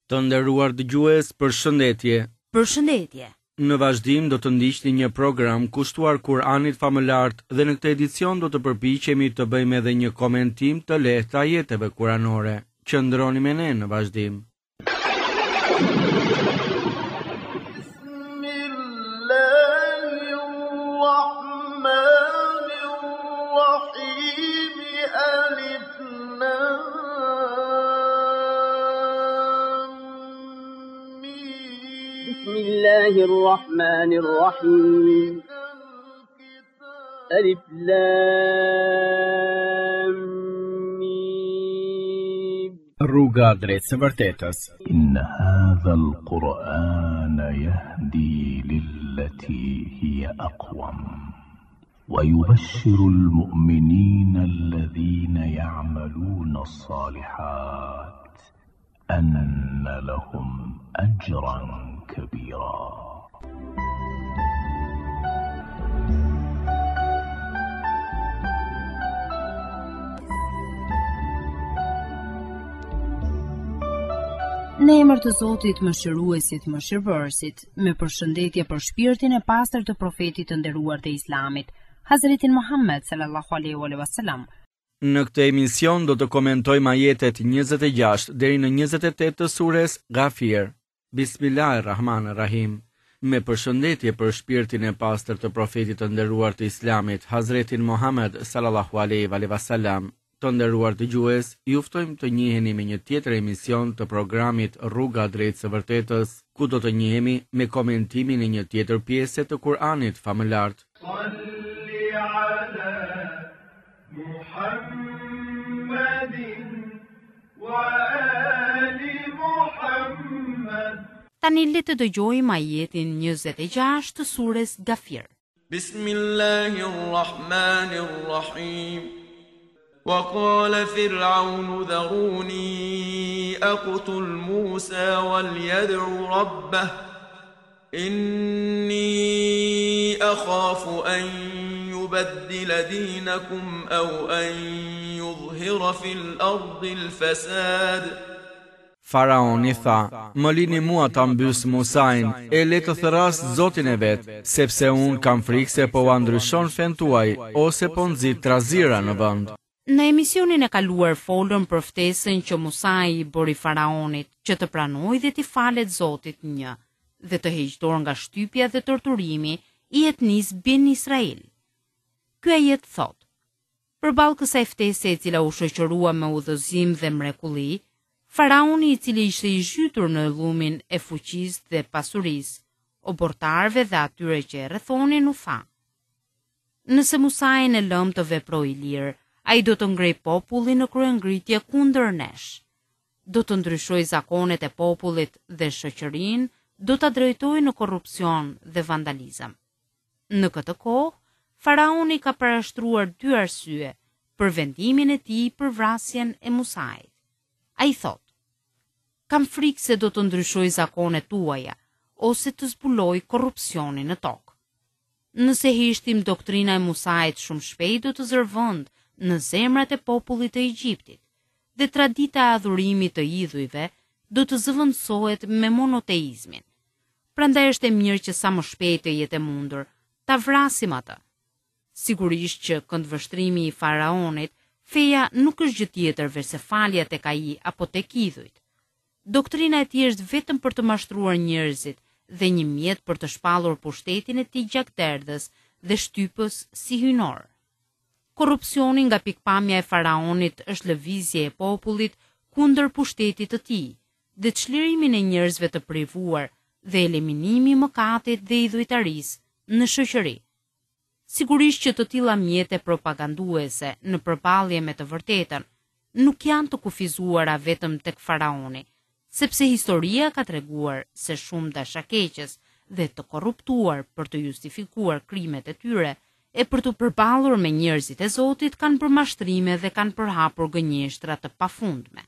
Të nderuar dëgjues, përshëndetje. Përshëndetje. Në vazhdim do të ndiqni një program kushtuar Kur'anit famëlart dhe në këtë edicion do të përpiqemi të bëjmë edhe një komentim të lehtë të ajeteve kuranore. Qëndroni me ne në vazhdim. بسم الله الرحمن الرحيم ألف لام ميم Rruga drejt së vërtetës. إن هذا القرآن يهدي للتي هي أقوم ويبشر المؤمنين الذين يعملون الصالحات أن لهم أجرا كبيرا. Në emër të Zotit Mëshiruesit, Mëshirëbërësit, me përshëndetje për shpirtin e pastër të profetit të nderuar të Islamit, Hazretin Muhammed sallallahu alaihi wasallam. Në këtë emision do të komentojmë ajetet 26 deri në 28 të sures Ghafir. Bismillahirrahmanirrahim. Me përshëndetje për shpirtin e pastër të profetit të nderuar të Islamit, Hazretin Muhammed sallallahu alaihi wasallam. Të nderuar dëgjues, ju ftojmë të njiheni me një tjetër emision të programit Rruga drejt së vërtetës, ku do të njihemi me komentimin e një tjetër pjese të Kur'anit famëlart. Tani le të dëgjojmë ajetin 26 të sures Ghafir. Bismillahirrahmanirrahim. وقال فرعون ذروني أقتل موسى وليدع ربه إني أخاف أن يبدل دينكم أو أن يظهر في الأرض الفساد. Faraoni tha, më lini mua ta mbys Musain, e le të thëras Zotin e vet, sepse unë kam frikë se po ndryshon fen tuaj, ose po nxit trazira në vend. Në emisionin e kaluar folëm për ftesën që Musai i bëri Faraonit që të pranojë dhe t'i falet Zotit një, dhe të heqë dorë nga shtypja dhe torturimi i etnisë Beni Israel. Ky ajet thot: përballë kësaj ftese e cila u shoqërua me udhëzim dhe mrekulli, Faraoni i cili ishte i zhytur në llumin e fuqisë dhe pasurisë, obortarëve dhe atyre që e rrethonin u tha: nëse Musai në lëm të veprojë lirë, ai do të ngrej popullin në kryengritje kundër nesh. Do të ndryshoj zakonet e popullit dhe shoqërinë do ta drejtojë në korrupsion dhe vandalizëm. Në këtë kohë, Faraoni ka parashtruar dy arsye për vendimin e tij për vrasjen e Musait. Ai thot: kam frikë se do të ndryshoj zakonet tuaja ose të zbuloj korrupsionin në tokë. Nëse hiqtim doktrina e Musait shumë shpejt do të zërvend në zemrat e popullit të Egjiptit, dhe tradita e adhurimit të idhujve do të zëvendësohet me monoteizmin. Prandaj është e mirë që sa më shpejt të jetë mundur ta vrasim atë. Sigurisht që këndvështrimi i Faraonit, feja nuk është gjë tjetër veç se falja tek ai apo tek idhujt. Doktrina e tij është vetëm për të mashtruar njerëzit dhe një mjet për të shpallur pushtetin e tij gjakderdhës dhe shtypës si hynor. Korrupsioni nga pikpamja e Faraonit është lëvizje e popullit kundër pushtetit të tij, dhe çlirimin e njerëzve të privuar dhe eliminimi i mëkatit dhe idhujtarisë në shoqëri. Sigurisht që të tilla mjete propaganduese në përballje me të vërtetën nuk janë të kufizuara vetëm tek Faraoni, sepse historia ka treguar se shumë dashakeqës dhe të korruptuar për të justifikuar krimet e tyre e për të përballur me njerëzit e Zotit kanë bërë mashtrime dhe kanë përhapur gënjeshtra të pafundme.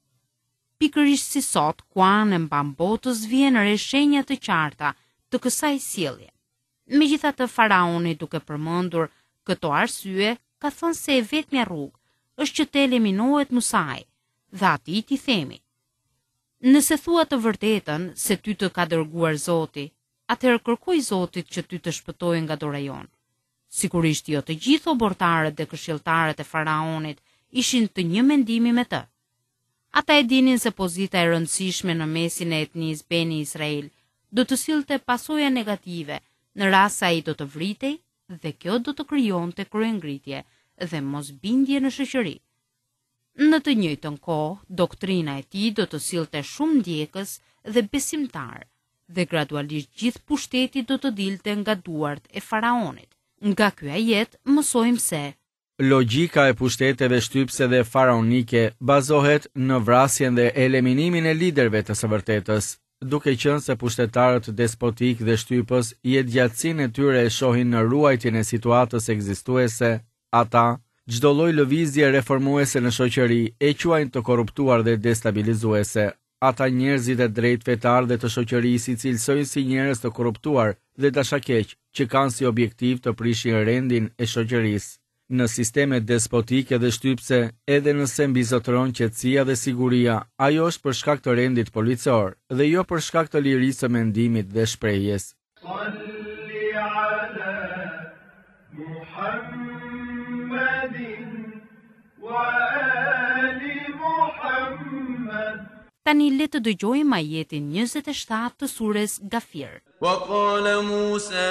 Pikërisht si sot, ku anë mban botës vjen re shenja të qarta të kësaj sjellje. Megjithatë, Faraoni, duke përmendur këto arsye, ka thënë se e vetmja rrugë është që të eliminohet Musai, dhe atij t'i themi: Nëse thua të vërtetën se ty të ka dërguar Zoti, atëherë kërkoj Zotit që ty të shpëtojë nga dora jonë. Sigurisht jo të gjithë obortarët dhe këshilltarët e faraonit ishin të një mendimi me të. Ata e dinin se pozita e rëndësishme në mesin e etnisë Beni Israel do të sillte pasoja negative në rast se ai do të vritej dhe kjo do të krijonte kryengritje dhe mosbindje në shoqëri. Në të njëjtën kohë, doktrina e tij do të sillte shumë ndjekës dhe besimtar, dhe gradualisht gjithë pushteti do të dilte nga duart e faraonit. Nga ky ajet mësojmë se logjika e pushteteve shtypse dhe faraonike bazohet në vrasjen dhe eliminimin e liderëve të së vërtetës, duke qenë se pushtetarët despotik dhe shtypës jetëgjatësinë e tyre e shohin në ruajtjen e situatës ekzistuese, ata çdo lloj lëvizje reformuese në shoqëri e quajnë të korruptuar dhe destabilizuese. Ata njerëzit e drejtë fetar dhe të shoqërisë i cilësojnë si njerëz të korruptuar dhe dashakeq që kanë si objektiv të prishin rendin e shoqërisë. Në sistemet despotike dhe shtypse, edhe nëse mbizotëron qetësia dhe siguria, ajo është për shkak të rendit policor dhe jo për shkak të lirisë së mendimit dhe shprehjes. Tani le të dëgjojmë ajetin 27 të sures Gafir. وقال موسى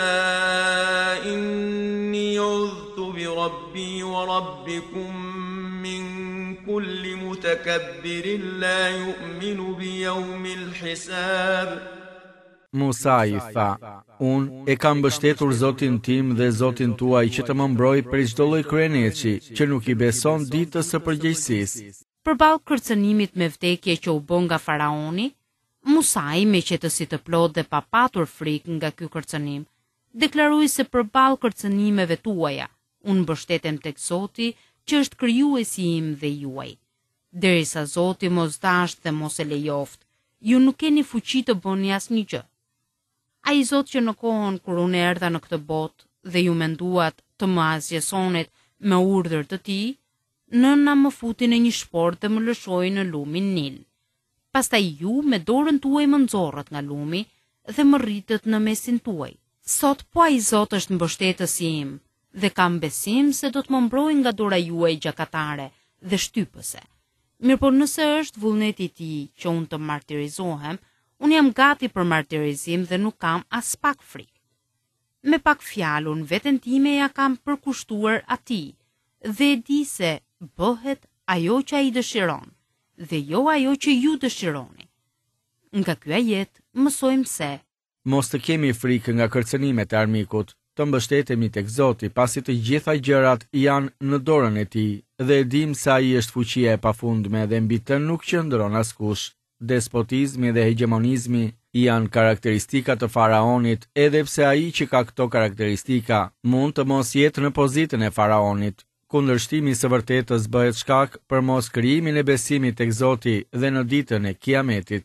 إني عذت بربي وربكم من كل متكبر لا يؤمن بيوم الحساب. Musa i tha, unë e kam mbështetur Zotin tim dhe Zotin tuaj që të më mbroj prej çdo lloj kryeneçi që nuk i beson ditës së përgjegjësisë. Përballë kërcënimit me vdekje që u bë nga faraoni, Musai, me qetësi të plot dhe pa patur frikë nga ky kërcënim, deklaroi se përballë kërcënimeve tuaja, unë mbështetem tek Zoti që është krijuesi im dhe juaj. Derisa Zoti mos dasht dhe mos e lejoft, ju nuk keni fuqi të bëni asnjë gjë. Ai Zot që në kohën kur unë erdha në këtë botë dhe ju menduat të më asgjësonit me urdhër të tij, nëna më futi në një shport dhe më lëshoi në lumin Nil. Pastaj ju me dorën tuaj më nxorrët nga lumi dhe më rritët në mesin tuaj. Sot po ai Zot është mbështetësi im dhe kam besim se do të më mbrojë nga dora juaj gjakatare dhe shtypëse. Mirëpo nëse është vullneti i tij që unë të martirizohem, unë jam gati për martirizim dhe nuk kam as pak frikë. Me pak fjalën veten time ja kam përkushtuar atij dhe e di se bëhet ajo që ai dëshiron dhe jo ajo që ju dëshironi. Nga ky ajet mësojmë se mos të kemi frikë nga kërcënimet e armikut, të mbështetemi tek Zoti, pasi të gjitha gjërat janë në dorën e tij dhe e dim se ai është fuqia e pafundme dhe mbi të nuk qëndron askush. Despotizmi dhe hegemonizmi janë karakteristika të faraonit, edhe pse ai që ka këto karakteristika mund të mos jetë në pozitën e faraonit. Kundërshtimi së vërtetës bëhet shkak për mos krijimin e besimit tek Zoti dhe në ditën e Kiametit.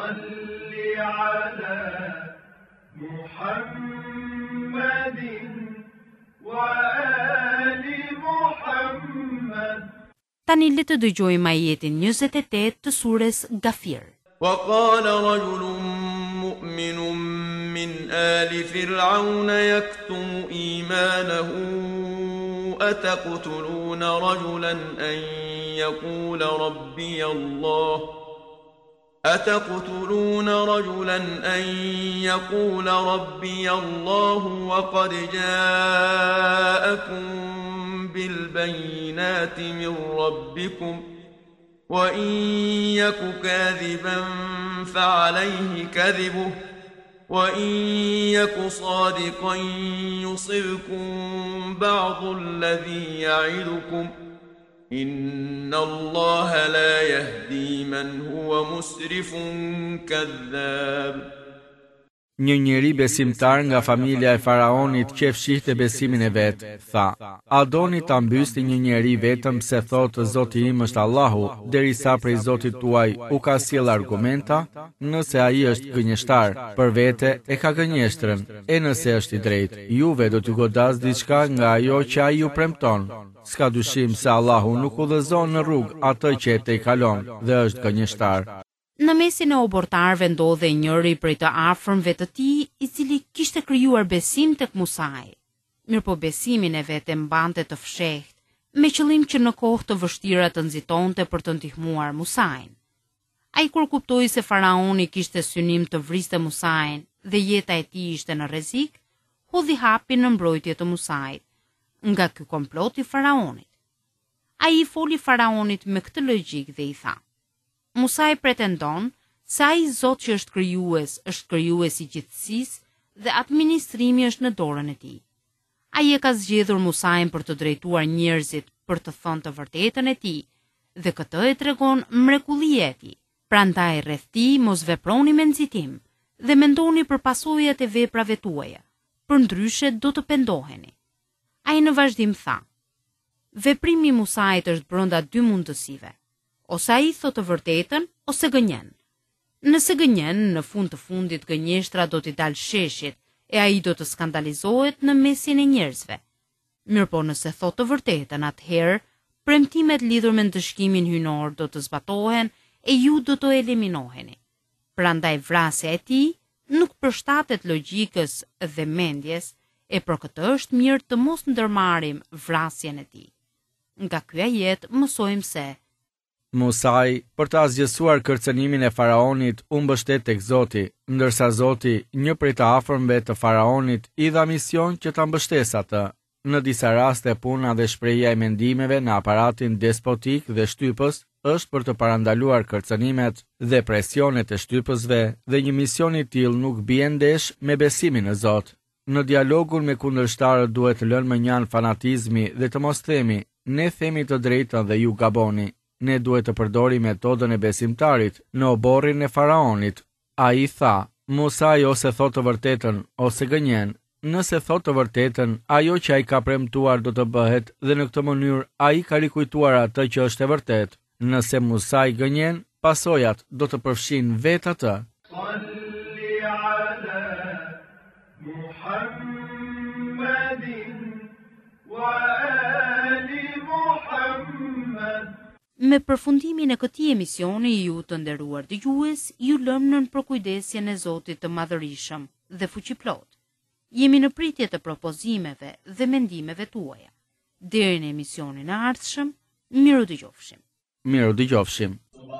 Tani le të dëgjojmë ajetin 28 të sures Gafir. وقال رجل مؤمن من آل فرعون يكتم إيمانه أتقتلون رجلا أن يقول ربي الله وقد جاءكم بالبينات من ربكم وإن يك كاذبا فعليه كذبه وإن يك صادقا يصبكم بعض الذي يعدكم إن الله لا يهدي من هو مسرف كذاب. Një njeri besimtar nga familja e faraonit që fshihte besimin e vet, tha: "A doni ta mbysni një njeri vetëm pse thotë Zoti im është Allahu, derisa prej Zotit tuaj u ka sjell argumenta? Nëse ai është gënjeshtar, për vete e ka gënjeshtrën, e nëse është i drejtë, juve do t'ju godas diçka nga ajo që ai ju premton. S'ka dyshim se Allahu nuk udhëzon në rrugë atë që e tejkalon dhe është gënjeshtar." Në mesin e obortarëve ndodhe njëri prej të afërmve të tij, I cili kishte krijuar besim tek Musai. Mirëpo besimin e vet e mbante të fshehtë, me qëllim që në kohë të vështira të nxitonte për të ndihmuar Musain. Ai kur kuptoi se faraoni kishte synim të vriste Musain dhe jeta e tij ishte në rrezik, hodhi hapin në mbrojtje të Musait, nga ky komplot I faraonit. Ai I foli faraonit me këtë logjik dhe I tha: Musai pretendon se ai Zot që është krijues I gjithësisë dhe administrimi është në dorën e tij. Ai e ka zgjedhur Musain për të drejtuar njerëzit për të thënë të vërtetën e tij, dhe këtë e tregon mrekullia e tij. Prandaj rreth tij mos veproni me nxitim dhe mendoni për pasojat e veprave tuaja, përndryshe do të pendoheni. Ai në vazhdim tha: Veprimi I Musait është brenda dy mundësive. Ose ai thotë të vërtetën, ose gënjen. Nëse gënjen, në fund të fundit gënjeshtra do t'i dalë sheshit e ai do të skandalizohet në mesin e njerëzve. Mirëpo nëse thotë të vërtetën, atëherë premtimet lidhur me ndëshkimin hyjnor do të zbatohen e ju do të eliminoheni. Prandaj vrasja e tij nuk përshtatet logjikës dhe mendjes, e për këtë është mirë të mos ndërmarrim vrasjen e tij. Nga ky ajet mësojmë se Musai, për të asgjësuar kërcënimin e faraonit, u mbështet tek Zoti, ndërsa Zoti, një prej të afërmve të faraonit, I dha mision që ta mbështesë atë. Në disa raste puna dhe shprehja e mendimeve në aparatin despotik dhe shtypës është për të parandaluar kërcënimet dhe presionet e shtypësve, dhe një mision I tillë nuk bie ndesh me besimin në Zot. Në dialogun me kundërshtarët duhet të lënë mënjan fanatizmi dhe të mos themi: ne themi të drejtën dhe ju gaboni. Ne duhet të përdorim metodën e besimtarit në oborrin e faraonit. Ai tha: Musai ose thot të vërtetën ose gënjen. Nëse thot të vërtetën, ajo që ai ka premtuar do të bëhet dhe në këtë mënyrë ai ka rikujtuar atë që është e vërtetë. Nëse Musai gënjen, pasojat do të përfshin vetë atë. Me përfundimin e këtij emisioni, ju të nderuar dëgjues, ju lëm nën përkujdesjen e Zotit të Madhërisëm dhe Fuqiplot. Jemi në pritje të propozimeve dhe mendimeve tuaja. Deri në emisionin e ardhshëm, miru dëgjofshim. Miru dëgjofshim.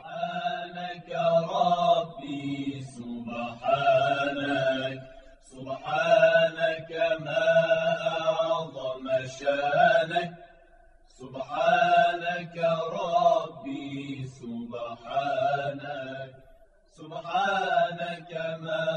سبحانك ربي سبحانك ما